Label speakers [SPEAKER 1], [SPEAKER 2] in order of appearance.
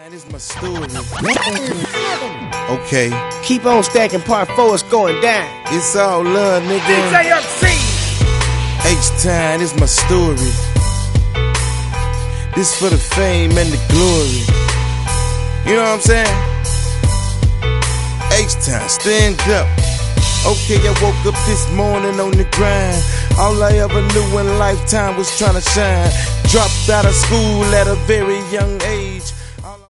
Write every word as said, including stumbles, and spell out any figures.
[SPEAKER 1] This my story. Okay.
[SPEAKER 2] Keep on stacking, part four is going down.
[SPEAKER 1] It's all love, nigga.
[SPEAKER 2] D J M C.
[SPEAKER 1] H-Time, this my story. This for the fame and the glory. You know what I'm saying? H-Time, stand up. Okay, I woke up this morning on the grind. All I ever knew in lifetime was trying to shine. Dropped out of school at a very young age.